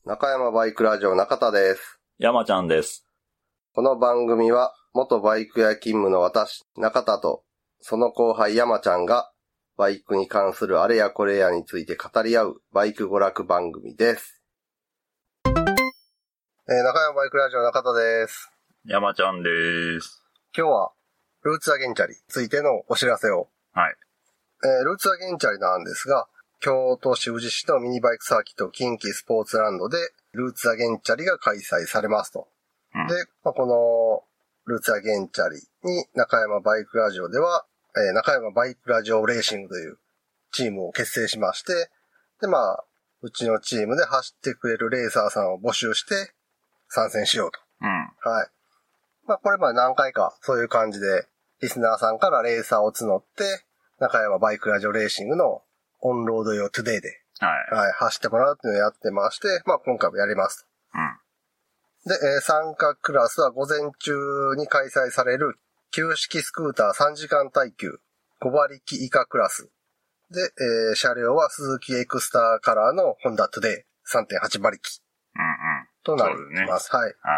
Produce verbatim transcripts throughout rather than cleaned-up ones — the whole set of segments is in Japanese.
中山バイクラジオ中田です。 山ちゃんです。 この番組は元バイク屋勤務の私中田とその後輩山ちゃんがバイクに関するあれやこれやについて語り合うバイク娯楽番組です。えー、中山バイクラジオ中田です。 山ちゃんです。 今日はルーツアゲンチャリについてのお知らせを。 はい。 えー、ルーツアゲンチャリなんですが、京都市宇治市のミニバイクサーキット近畿スポーツランドでルーツアゲンチャリが開催されますと。うん、で、まあ、このルーツアゲンチャリに中山バイクラジオでは、えー、中山バイクラジオレーシングというチームを結成しまして、で、まあ、うちのチームで走ってくれるレーサーさんを募集して参戦しようと。 うん。 はい。まあ、これまで何回かそういう感じでリスナーさんからレーサーを募って中山バイクラジオレーシングのオンロード用トゥデイで、 はい。 はい、走ってもらうっていうのをやってまして、まあ今回もやりますと。うん。 で、えー、参加クラスは午前中に開催される旧式スクーターさんじかん耐久ご馬力以下クラス。で、えー、車両はスズキエクスターカラーのホンダトゥデイ さんてんはち 馬力。 うんうん。 となります。 ね、 はい。 はい。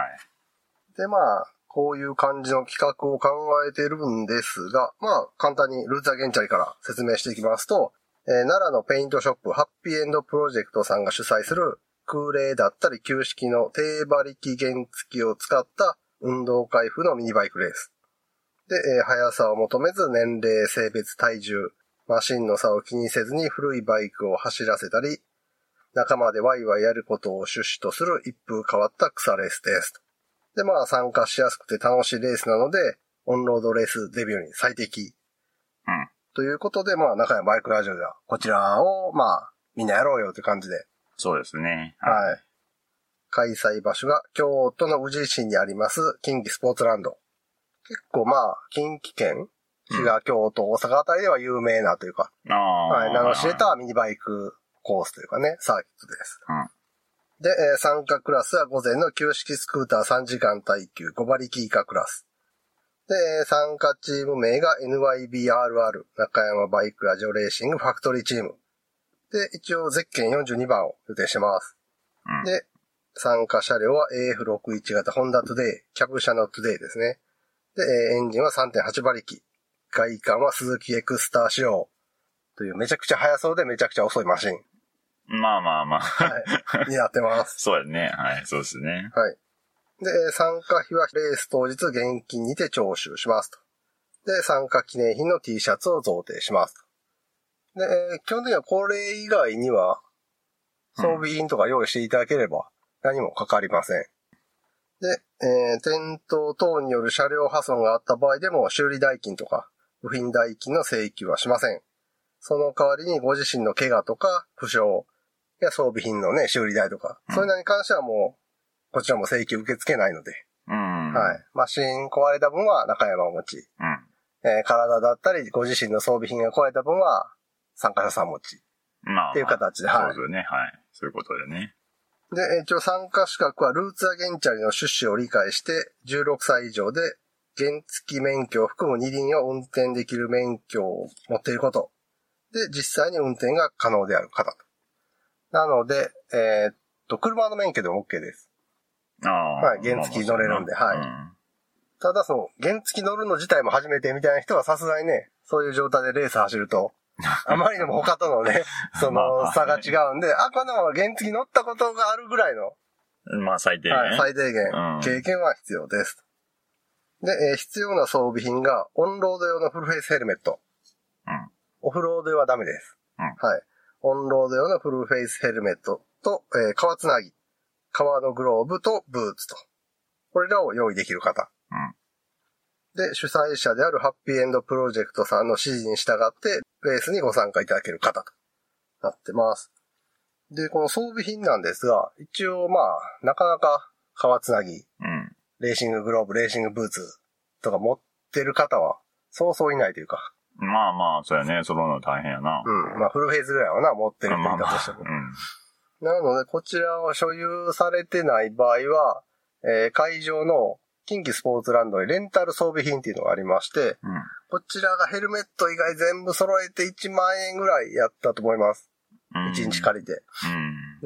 で、まあ、こういう感じの企画を考えているんですが、まあ、簡単にルーツアゲンチャリから説明していきますと、えー、奈良のペイントショップハッピーエンドプロジェクトさんが主催する空冷だったり旧式の低馬力原付を使った運動回復のミニバイクレース。で、えー、速さを求めず年齢、性別、体重、マシンの差を気にせずに古いバイクを走らせたり、仲間でワイワイやることを趣旨とする一風変わった草レースです。で、まあ参加しやすくて楽しいレースなので、オンロードレースデビューに最適。 うん。 ということで、まあ、中山バイクラジオでは、こちらを、まあ、みんなやろうよという感じで。 そうですね。 はい。開催場所が、京都の宇治市にあります、近畿スポーツランド。結構まあ、近畿圏、滋賀、京都、大阪あたりでは有名なというか、 うん、あはい、名の知れたミニバイクコースというかね、サーキットです。 うん。 で、えー、参加クラスは午前の旧式スクーターさんじかん耐久ご馬力以下クラス。で、参加チーム名が エヌワイビーアールアール 中山バイクラジオレーシングファクトリーチーム。で、一応ゼッケンよんじゅうにばんを予定してます。 うん、 で、参加車両は エーエフろくじゅういち 型ホンダトゥデイ、キャブ車のトゥデイですね。で、エンジンは さんてんはち 馬力。外観はスズキエクスター仕様。というめちゃくちゃ速そうでめちゃくちゃ遅いマシン。 まあまあまあ。 はい。になってます。 そうですね。はい。そうですね。 はい。で、参加費はレース当日現金にて徴収しますと。で、参加記念品の T シャツを贈呈しますと。で、基本的にはこれ以外には装備品とか用意していただければ何もかかりません。で、えー、転倒等による車両破損があった場合でも修理代金とか部品代金の請求はしません。その代わりにご自身の怪我とか負傷や装備品のね、修理代とか、そういうのに関してはもうこちらも請求受け付けないので。 うん。 はい。マシン壊れた分は中山を持ち。 うん。 えー、体だったり、ご自身の装備品が壊れた分は参加者さん持ち。 まあ、まあ。 っていう形で、はい。 そうですよね。はい。そういうことでね。 で、一応参加資格はルーツアゲンチャリの趣旨を理解して、じゅうろくさい以上で原付免許を含む二輪を運転できる免許を持っていること。で、実際に運転が可能である方と。なので、えー、っと、車の免許でも OK です。 ああ。 はい、原付乗れるんで、はい。うん、ただその、原付乗るの自体も初めてみたいな人はさすがにね、そういう状態でレース走ると、あまりにも他とのね、その差が違うんで、あ、この原付乗ったことがあるぐらいの、 まあ最低限。 はい、最低限、 うん、経験は必要です。で、えー、必要な装備品が、オンロード用のフルフェイスヘルメット。 うん、 オフロード用はダメです。 うん、 はい。オンロード用のフルフェイスヘルメットと、えー、革つなぎ。革のグローブとブーツと。これらを用意できる方。 うん、 で、主催者であるハッピーエンドプロジェクトさんの指示に従って、レースにご参加いただける方となってます。で、この装備品なんですが、一応まあ、なかなか革つなぎ、 うん、 レーシンググローブ、レーシングブーツとか持ってる方は、そうそういないというか。 まあまあ、そうやね。揃うの大変やな。 うん。まあ、フルフェイスぐらいはな、持ってるって言ったとしても。 まあまあ、うんなので、こちらを所有されてない場合は、えー、会場の近畿スポーツランドにレンタル装備品っていうのがありまして、 うん、 こちらがヘルメット以外全部揃えていちまんえんぐらいやったと思います。 うん、 いちにち借りて。 うん、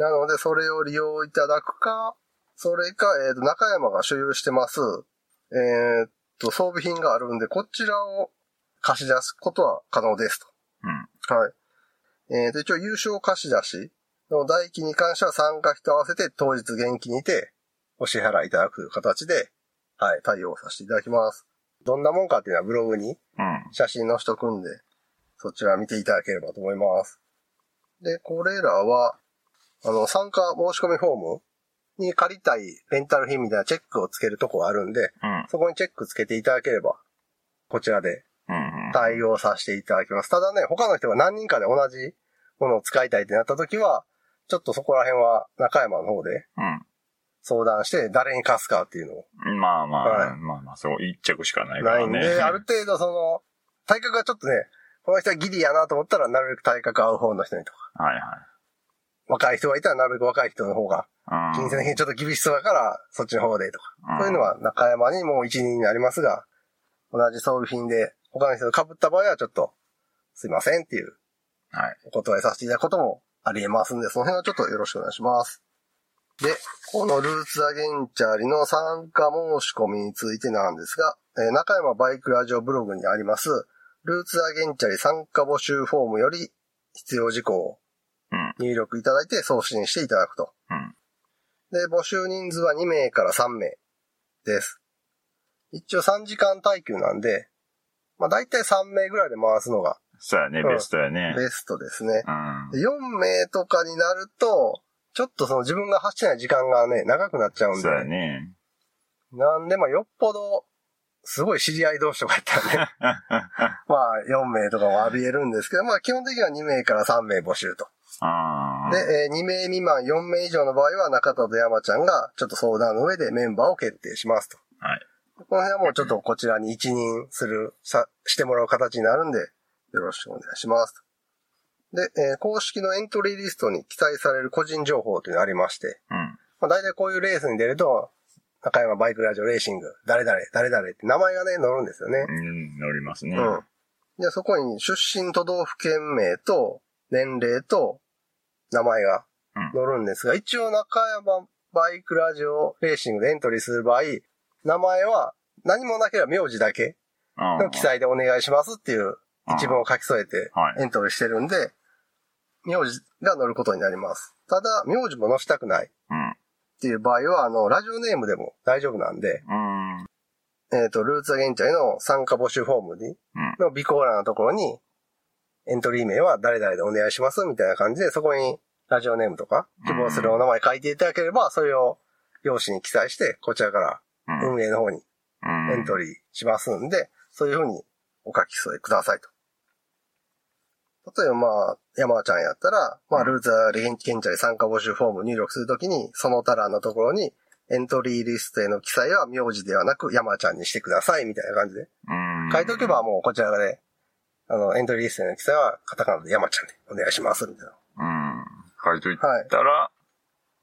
なので、それを利用いただくか、それか、えっ、と、中山が所有してます、えっと、装備品があるんで、こちらを貸し出すことは可能ですと。 うん。 はい。えっ、と、一応優勝貸し出しの代金に関しては参加費と合わせて当日現金にてお支払いいただくという形で、はい、対応させていただきます。どんなもんかっていうのはブログに写真載せとくんで、そちら見ていただければと思います。で、これらは、あの、参加申し込みフォームに借りたいレンタル品みたいなチェックをつけるとこがあるんで、 うん、 そこにチェックつけていただければ、こちらで対応させていただきます。ただね、他の人が何人かで同じものを使いたいってなった時は、ちょっとそこら辺は中山の方で相談して誰に貸すかっていうのを。 うん、まあまあ、 はい、 まあまあ、そう一着しかないからね。 ないんで、ある程度その、体格がちょっとね、この人はギリやなと思ったら、なるべく体格合う方の人にとか。 はいはい。 若い人がいたら、なるべく若い人の方が、金銭的にちょっと厳しそうだから、そっちの方でとか。そういうのは中山にもう一人になりますが、同じ装備品で他の人と被った場合はちょっと、すいませんっていう、 はい。 お断りさせていただくこともあり得ますんで、その辺はちょっとよろしくお願いします。で、このルーツアゲンチャリの参加申し込みについてなんですが、えー、中山バイクラジオブログにあります、ルーツアゲンチャリ参加募集フォームより必要事項を入力いただいて送信していただくと。 うん、 で、募集人数はにめいからさんめいです。一応さんじかん耐久なんで、まあ大体さんめいぐらいで回すのが。 そうやね、うん、ベストやね。 ベストですね。 うん、 でよんめいとかになると、ちょっとその自分が走ってない時間がね、長くなっちゃうんで。 そうやね。 なんで、まあよっぽど、すごい知り合い同士とかやったらね。まあよんめいとかもあり得るんですけど、まあ基本的にはにめいからさんめい募集と。で、えー、にめい未満よんめい以上の場合は中田と山ちゃんがちょっと相談の上でメンバーを決定しますと。 はい。 この辺はもうちょっとこちらに一任する、さ、してもらう形になるんで、よろしくお願いします。で、えー、公式のエントリーリストに記載される個人情報というのがありまして、 うん。 まあ大体こういうレースに出ると、中山バイクラジオレーシング、誰々、誰々って名前がね、載るんですよね。 うん、載りますね。 うん。で、そこに出身都道府県名と、年齢と、名前が載るんですが、うん、一応中山バイクラジオレーシングでエントリーする場合、名前は何もなければ名字だけの記載でお願いしますっていう一文を書き添えてエントリーしてるんで、名字が載ることになります。ただ、名字も載せたくないっていう場合は、あの、ラジオネームでも大丈夫なんで、 うん、 えっと、ルーツアゲンチャリの参加募集フォームに、の備考欄のところに、エントリー名は誰々でお願いしますみたいな感じで、そこにラジオネームとか希望するお名前書いていただければ、それを用紙に記載して、こちらから運営の方にエントリーしますんで、そういうふうにお書き添えくださいと。例えばまあ、山ちゃんやったら、まあ、ルーツアゲンチャリ参加募集フォーム入力するときに、その他欄のところに、エントリーリストへの記載は名字ではなく山ちゃんにしてくださいみたいな感じで。書いておけばもうこちらで、あの、エントリーリストへの記載はカタカナで山ちゃんでお願いしますみたいな。 うん。書いといたら、はい、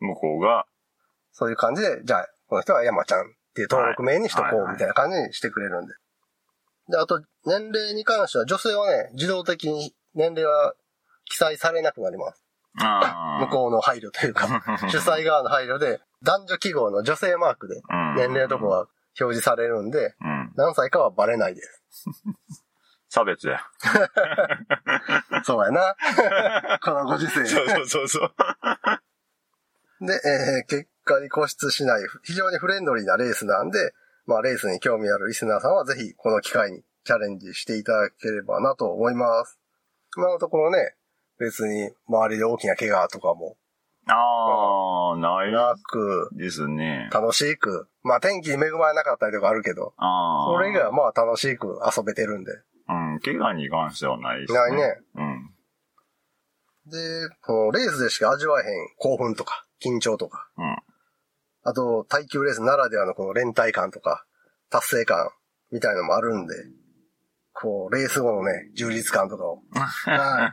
向こうが。 そういう感じで、じゃあ、この人は山ちゃんっていう登録名にしとこうみたいな感じにしてくれるんで。で、あと、年齢に関しては女性はね、自動的に年齢は記載されなくなります。 あ向こうの配慮というか、主催側の配慮で、男女記号の女性マークで年齢のとこは表示されるんで、 うん、 何歳かはバレないです。 差別や。 そうやな。このご時世。 そうそうそうそう。 で、えー、結果に固執しない、非常にフレンドリーなレースなんで、まあレースに興味あるリスナーさんはぜひこの機会にチャレンジしていただければなと思います。今のところね、別に周りで大きな怪我とかも。 ああ、ない。 なく。 ですね。 楽しく。まあ天気に恵まれなかったりとかあるけど。 ああ。 それ以外はまあ楽しく遊べてるんで。 うん、怪我に関してはないですね。 ないね。 うん。 で、このレースでしか味わえへん興奮とか、緊張とか。 うん。 あと、耐久レースならではのこの連帯感とか、達成感みたいなのもあるんで、こう、レース後のね、充実感とかを、はい、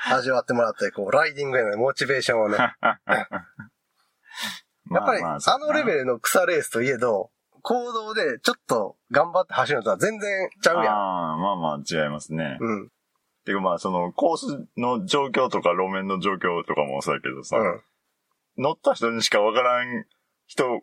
味わってもらって、こう、ライディングへのモチベーションをね。やっぱり、あのレベルの草レースといえど、行動でちょっと頑張って走るのとは全然ちゃうやん。 ああ、まあまあ違いますね。 うん。 てかまあそのコースの状況とか路面の状況とかもそうやけどさ、うん、乗った人にしかわからん一言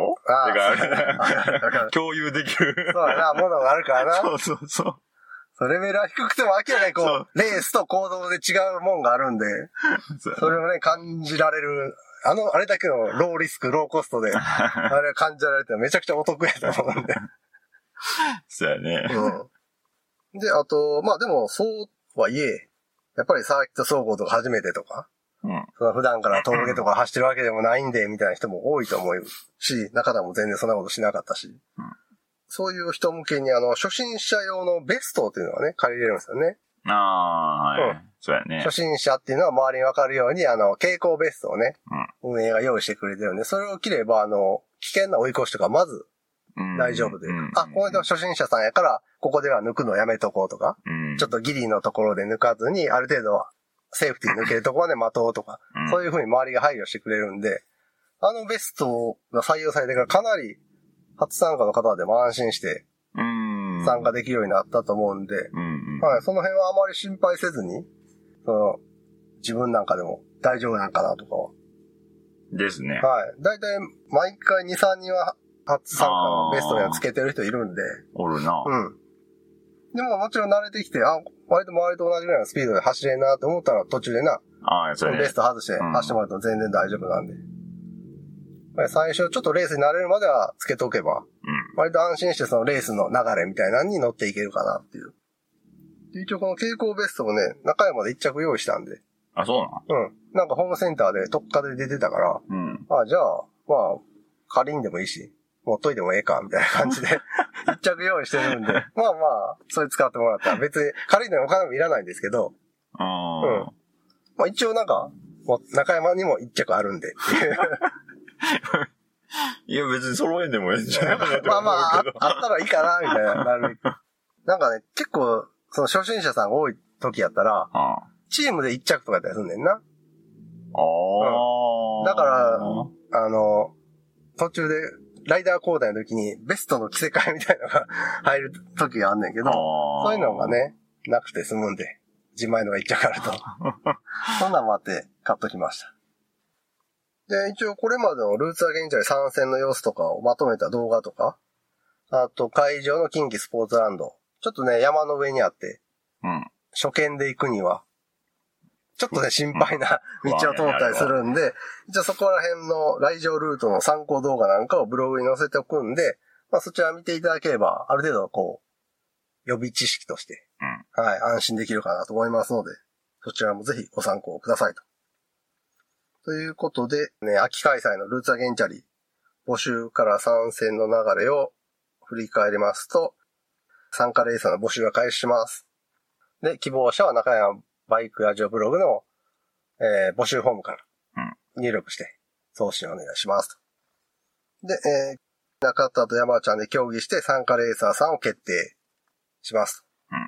てか共有できる。 そうやな、ものがあるからな。 そうそうそう。 そレベルは低くても明らかにこう、レースと行動で違うもんがあるんで、それをね、感じられる。あの、あれだけのローリスク、ローコストで、あれ感じられてめちゃくちゃお得やと思うんで。 そうやね。 うん。で、あと、まあでも、そうはいえ、やっぱりサーキット走行とか初めてとか、うん、その普段から峠とか走ってるわけでもないんで、みたいな人も多いと思うし、中田も全然そんなことしなかったし、うん、そういう人向けにあの、初心者用のベストっていうのがね、借りれるんですよね。 ああ、はい、うん。そうやね。 初心者っていうのは周りにわかるように、あの、蛍光ベストをね、うん、運営が用意してくれてるんで、それを着れば、あの、危険な追い越しとかまず、大丈夫で、うん、あ、この人は初心者さんやから、ここでは抜くのやめとこうとか、うん、ちょっとギリのところで抜かずに、ある程度、セーフティー抜けるところまで待とうとか、うん、そういう風に周りが配慮してくれるんで、あのベストが採用されてからかなり初参加の方でも安心して参加できるようになったと思うんで、うんはい、その辺はあまり心配せずに、その自分なんかでも大丈夫なんかなとかは。 ですね。 はい。だいたい毎回に、さんにんは初参加のベストにはつけてる人いるんで。 おるな。 うん。でももちろん慣れてきて、あ、割と周りと同じぐらいのスピードで走れんなって思ったら途中でな、 ああ、それベスト外して走ってもらうと全然大丈夫なんで。うん、最初ちょっとレースに慣れるまではつけとけば、うん、割と安心してそのレースの流れみたいなのに乗っていけるかなっていう。で一応この蛍光ベストもね、中山で一着用意したんで。 あ、そうなの？うん。なんかホームセンターで特価で出てたから、うん、あ、じゃあ、まあ、借りんでもいいし、持っといてもええか、みたいな感じで、一着用意してるんで、まあまあ、それ使ってもらったら別に借りるのにお金もいらないんですけど、 あうん。 まあ一応なんか、もう中山にも一着あるんでっていう。 いや別に揃えんでもええんじゃないかなまあまあ、あ, あったらいいかな、みたいな。なるなんかね、結構、その初心者さんが多い時やったら、ああチームで一着とかやったりすんねんな。ああ、うん。だから、あの、途中で、ライダー交代の時にベストの着せ替えみたいなのが入る時があんねんけど、そういうのがね、なくて済むんで、自前のが一着あると。そんなんもあって買っときました。で、一応これまでのルーツアゲンチャリ参戦の様子とかをまとめた動画とか、あと会場の近畿スポーツランド、ちょっとね、山の上にあって、うん、初見で行くには、ちょっとね、心配な道を通ったりするんで、一応そこら辺の来場ルートの参考動画なんかをブログに載せておくんで、まあそちら見ていただければ、ある程度こう、予備知識として、うん、はい、安心できるかなと思いますので、そちらもぜひご参考くださいと。ということで、ね、秋開催のルーツアゲンチャリ、募集から参戦の流れを振り返りますと、参加レーサーの募集が開始します。で、希望者は中山バイクラジオブログの、えー、募集フォームから入力して送信お願いしますと。で、えー、中田と山ちゃんで協議して参加レーサーさんを決定します。うん、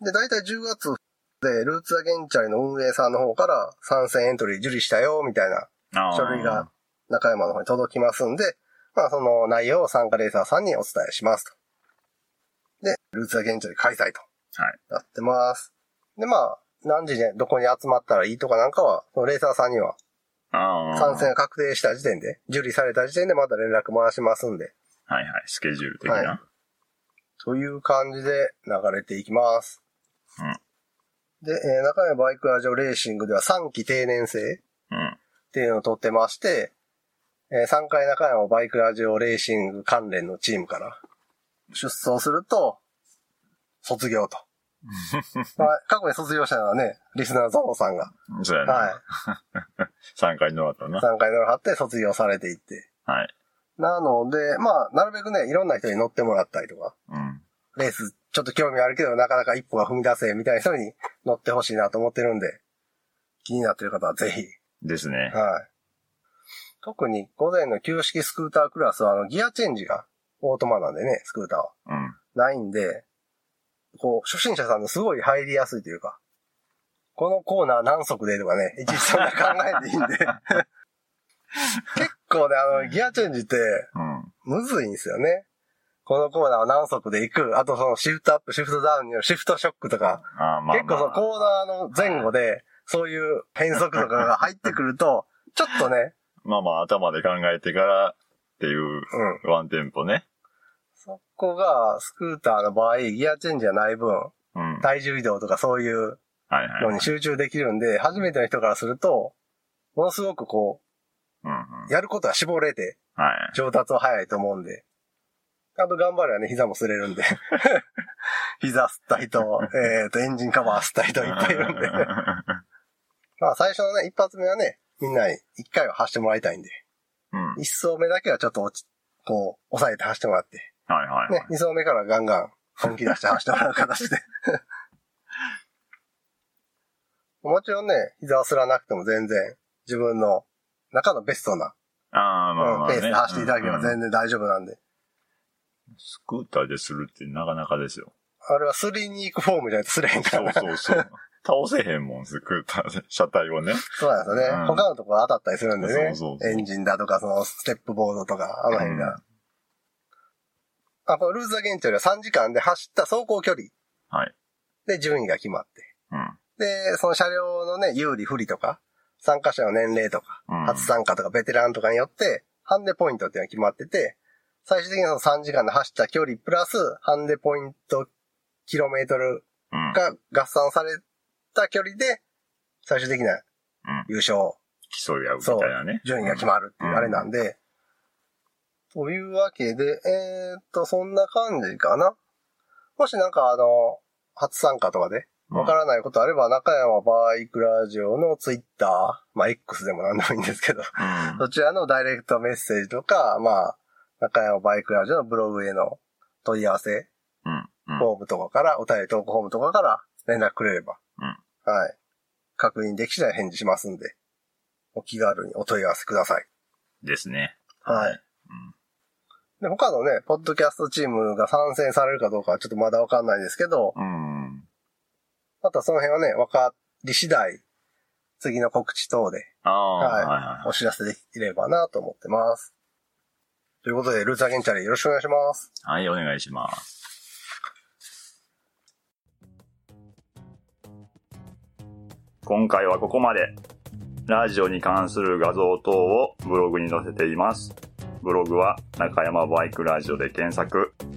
で、だいたいじゅうがつでルーツアゲンチャリの運営さんの方から参戦エントリー受理したよみたいな書類が中山の方に届きますんで、まあその内容を参加レーサーさんにお伝えしますと。で、ルーツアゲンチャリ開催となってます。はい、で、まあ、何時でどこに集まったらいいとかなんかは、そのレーサーさんには、参戦が確定した時点で、受理された時点でまた連絡回しますんで。 はいはい、スケジュール的な。はい、 という感じで流れていきます。うん、で、えー、中山バイクラジオレーシングではさんき定年制っていうのを取ってまして、えー、さんかい中山バイクラジオレーシング関連のチームから出走すると、卒業と。まあ、過去に卒業したのはね、リスナーゾノさんが。 そうやね。はい。さんかい乗らはったな。 さんかい乗らはって卒業されていって。はい。なので、まあ、なるべくね、いろんな人に乗ってもらったりとか。うん。レース、ちょっと興味あるけど、なかなか一歩が踏み出せ、みたいな人に乗ってほしいなと思ってるんで、気になってる方はぜひ。 ですね。 はい。特に午前の旧式スクータークラスは、あの、ギアチェンジがオートマなんでね、スクーターは。うん。ないんで、こう、初心者さんのすごい入りやすいというか、このコーナー何速でとかね、いちいちそんな考えていいんで。結構ね、あの、ギアチェンジって、むずいんですよね。 このコーナーを何速で行く、あとそのシフトアップ、シフトダウンによるシフトショックとか、 あまあまあ、 結構そのコーナーの前後で、そういう変速とかが入ってくると、ちょっとね。 まあまあ頭で考えてからっていう、ワンテンポね。 そこが、スクーターの場合、ギアチェンジがない分、うん、体重移動とかそういうのに集中できるんで、はいはいはい、初めての人からすると、ものすごくこう、うんうん、やることは絞れて、はい、上達は早いと思うんで、あと頑張ればね、膝も擦れるんで、膝吸った人、えっと、エンジンカバー吸った人いっぱいいるんで、まあ最初のね、一発目はね、みんなに一回は走ってもらいたいんで、うん、一走目だけはちょっと落ち、こう、抑えて走ってもらって、はいはいはい、ね、二走目からガンガン本気出して走ってもらう形で。もちろんね、膝を擦らなくても全然自分の中のベストな、あまあまあね、ペースで走っていただければ全然大丈夫なんで。うんうん、スクーターでするってなかなかですよ。 あれはすりに行くフォームじゃないとすれへんから。 そうそうそう。倒せへんもん、スクーターで、車体をね。 そうなんですよね。うん、他のところ当たったりするんでね。そうそうそうエンジンだとか、そのステップボードとか、あの辺が。うん、あ、このルーズアゲンチャリはさんじかんで走った走行距離。はい。で、順位が決まって。うん。で、その車両のね、有利不利とか、参加者の年齢とか、うん、初参加とかベテランとかによって、ハンデポイントっていうのが決まってて、最終的にそのさんじかんで走った距離プラス、ハンデポイントキロメートルが合算された距離で、最終的な優勝、うん、 競い合うみたいなね。 順位が決まるっていうあれなんで、うん、というわけで、えー、っと、そんな感じかな。もしなんかあの、初参加とかで、わからないことあれば、中山バイクラジオのツイッター、まあ X でもなんでもいいんですけど、うん、そちらのダイレクトメッセージとか、まあ、中山バイクラジオのブログへの問い合わせ、うんうん、フォームとかから、お便り投稿フォームとかから連絡くれれば、うん、はい。確認でき次第返事しますんで、お気軽にお問い合わせください。 ですね。 はい。うん、で他のね、ポッドキャストチームが参戦されるかどうかはちょっとまだわかんないですけど、うん、またその辺はね、わかり次第、次の告知等で、あはい、はいはい、お知らせできればなと思ってます。ということで、ルーツアゲンチャリよろしくお願いします。 はい、お願いします。今回はここまで。ラジオに関する画像等をブログに載せています。ブログは中山バイクラジオで検索。